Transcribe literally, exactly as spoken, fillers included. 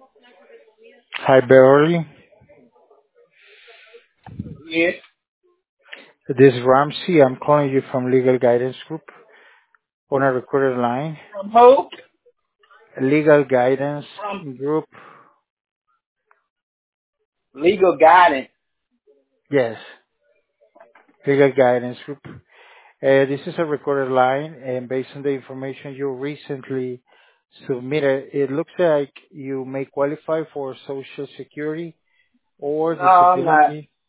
Hi, Beverly. Yes. This is Ramsey. I'm calling you from Legal Guidance Group on a recorded line. From who? Legal Guidance From Group. legal guidance. Yes, Legal Guidance Group. Uh, this is a recorded line, and based on the information you recently submitted, it looks like you may qualify for Social Security or No, I'm not. disability.